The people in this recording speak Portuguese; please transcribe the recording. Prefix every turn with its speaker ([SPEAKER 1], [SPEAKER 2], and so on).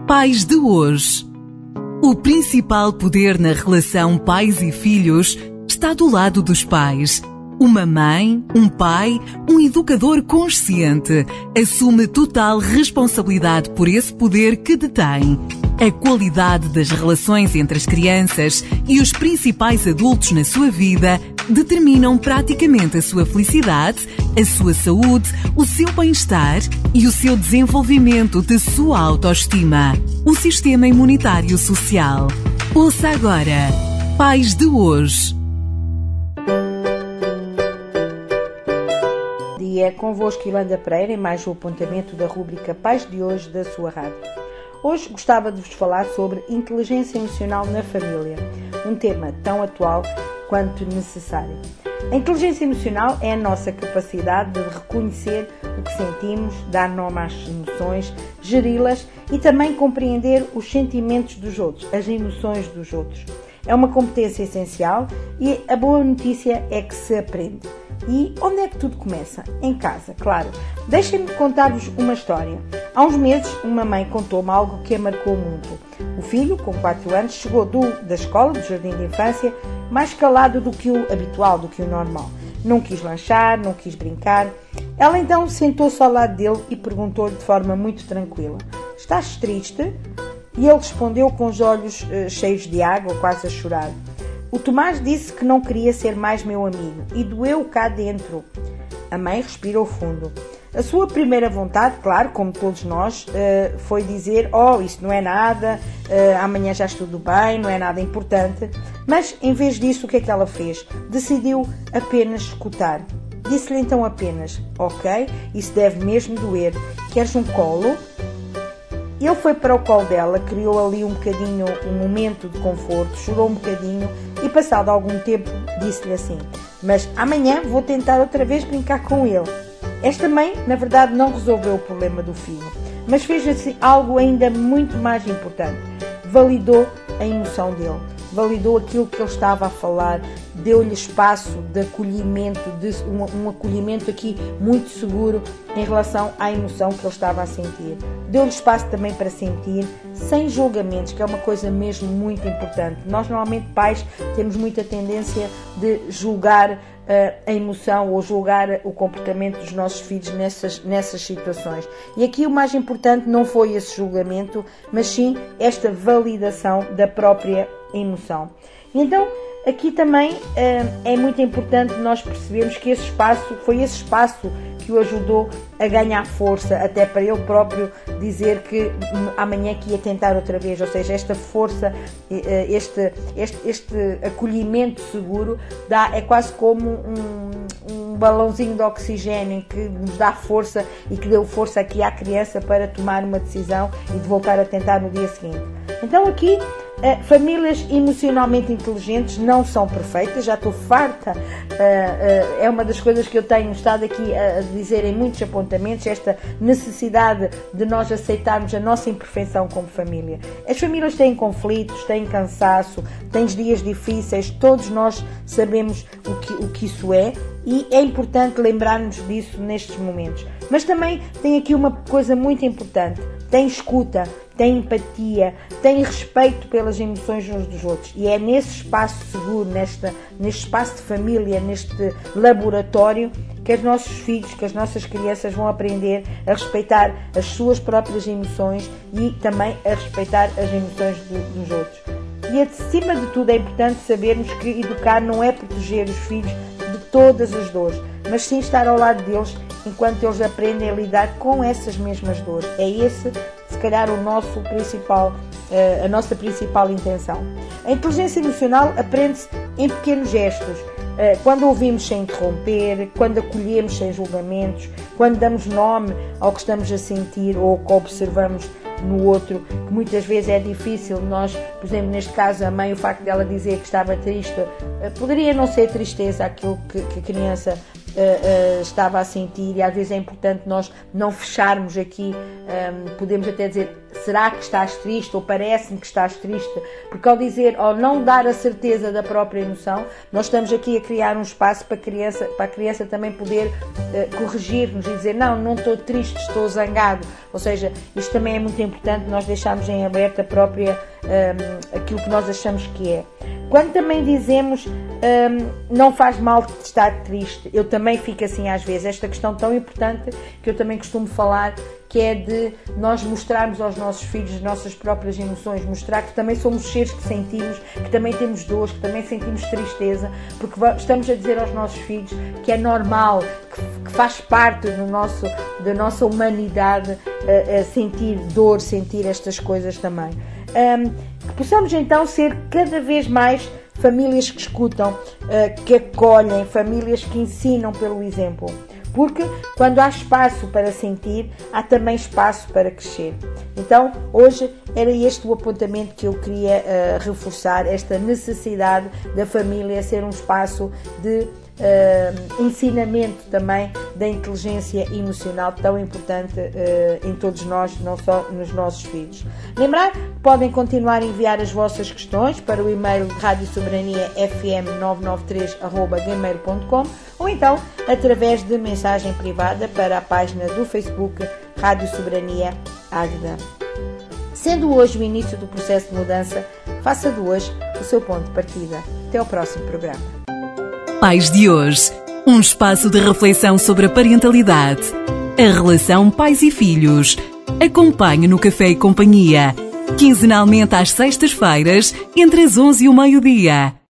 [SPEAKER 1] Pais de hoje. O principal poder na relação pais e filhos está do lado dos pais. Uma mãe, um pai, um educador consciente assume total responsabilidade por esse poder que detém. A qualidade das relações entre as crianças e os principais adultos na sua vida determinam praticamente a sua felicidade, a sua saúde, o seu bem-estar e o seu desenvolvimento de sua autoestima. O sistema imunitário social. Ouça agora. Pais de hoje.
[SPEAKER 2] É convosco Yolanda Pereira em mais um apontamento da rúbrica Pais de Hoje da sua rádio. Hoje gostava de vos falar sobre inteligência emocional na família, um tema tão atual quanto necessário. A inteligência emocional é a nossa capacidade de reconhecer o que sentimos, dar nome às emoções, geri-las e também compreender os sentimentos dos outros, as emoções dos outros. É uma competência essencial e a boa notícia é que se aprende. E onde é que tudo começa? Em casa, claro. Deixem-me contar-vos uma história. Há uns meses, uma mãe contou-me algo que a marcou muito. O filho, com 4 anos, chegou da escola, do jardim de infância, mais calado do que o habitual, do que o normal. Não quis lanchar, não quis brincar. Ela então sentou-se ao lado dele e perguntou-lhe de forma muito tranquila: "Estás triste?" E ele respondeu com os olhos cheios de água, quase a chorar: "O Tomás disse que não queria ser mais meu amigo e doeu cá dentro." A mãe respirou fundo. A sua primeira vontade, claro, como todos nós, foi dizer: "Oh, isso não é nada, amanhã já está tudo bem, não é nada importante." Mas, em vez disso, o que é que ela fez? Decidiu apenas escutar. Disse-lhe então apenas: "Ok, isso deve mesmo doer. Queres um colo?" Ele foi para o colo dela, criou ali um bocadinho, um momento de conforto, chorou um bocadinho e, passado algum tempo, disse-lhe assim: "Mas amanhã vou tentar outra vez brincar com ele." Esta mãe, na verdade, não resolveu o problema do filho, mas fez assim algo ainda muito mais importante. Validou a emoção dele, validou aquilo que ele estava a falar, deu-lhe espaço de acolhimento, um acolhimento aqui muito seguro em relação à emoção que ele estava a sentir. Deu-lhe espaço também para sentir, sem julgamentos, que é uma coisa mesmo muito importante. Nós, normalmente, pais, temos muita tendência de julgar a emoção ou julgar o comportamento dos nossos filhos nessas situações. E aqui o mais importante não foi esse julgamento, mas sim esta validação da própria emoção. Então, aqui também é muito importante nós percebermos que foi esse espaço que o ajudou a ganhar força, até para ele próprio dizer que amanhã que ia tentar outra vez. Ou seja, esta força, este acolhimento seguro é quase como um balãozinho de oxigênio que nos dá força e que deu força aqui à criança para tomar uma decisão e de voltar a tentar no dia seguinte. Então aqui, famílias emocionalmente inteligentes não são perfeitas, já estou farta, é uma das coisas que eu tenho estado aqui a dizer em muitos apontamentos, esta necessidade de nós aceitarmos a nossa imperfeição como família. As famílias têm conflitos, têm cansaço, têm dias difíceis, todos nós sabemos o que isso é, e é importante lembrarmos disso nestes momentos. Mas também tem aqui uma coisa muito importante: tem escuta, tem empatia, tem respeito pelas emoções uns dos outros. E é nesse espaço seguro, neste espaço de família, neste laboratório, que os nossos filhos, que as nossas crianças vão aprender a respeitar as suas próprias emoções e também a respeitar as emoções dos outros. E acima de tudo é importante sabermos que educar não é proteger os filhos de todas as dores, mas sim estar ao lado deles enquanto eles aprendem a lidar com essas mesmas dores. É esse, se calhar, a nossa principal intenção. A inteligência emocional aprende-se em pequenos gestos, quando ouvimos sem interromper, quando acolhemos sem julgamentos, quando damos nome ao que estamos a sentir ou que observamos no outro, que muitas vezes é difícil. Nós, por exemplo, neste caso, a mãe, o facto dela dizer que estava triste, poderia não ser tristeza aquilo que a criança estava a sentir, e às vezes é importante nós não fecharmos aqui, podemos até dizer será que estás triste ou parece-me que estás triste, porque ao dizer, ao não dar a certeza da própria emoção, nós estamos aqui a criar um espaço para a criança também poder corrigir-nos e dizer, não estou triste, estou zangado. Ou seja, isto também é muito importante, nós deixarmos em aberto a própria, aquilo que nós achamos que é. Quando também dizemos não faz mal estar triste, eu também fico assim às vezes. Esta questão tão importante que eu também costumo falar, que é de nós mostrarmos aos nossos filhos as nossas próprias emoções, mostrar que também somos seres que sentimos, que também temos dores, que também sentimos tristeza, porque estamos a dizer aos nossos filhos que é normal, que faz parte da nossa humanidade sentir dor, sentir estas coisas também. Que possamos então ser cada vez mais famílias que escutam, que acolhem, famílias que ensinam pelo exemplo. Porque quando há espaço para sentir, há também espaço para crescer. Então, hoje era este o apontamento que eu queria reforçar, esta necessidade da família ser um espaço de ensinamento também da inteligência emocional tão importante em todos nós, não só nos nossos filhos. Lembrar que podem continuar a enviar as vossas questões para o e-mail radiosoberaniafm993@gmail.com ou então através de mensagem privada para a página do Facebook Rádio Soberania Águeda. Sendo hoje o início do processo de mudança, faça de hoje o seu ponto de partida. Até ao próximo programa.
[SPEAKER 1] Pais de hoje, um espaço de reflexão sobre a parentalidade, a relação pais e filhos. Acompanhe no Café e Companhia, quinzenalmente às sextas-feiras, entre as 11 e o meio-dia.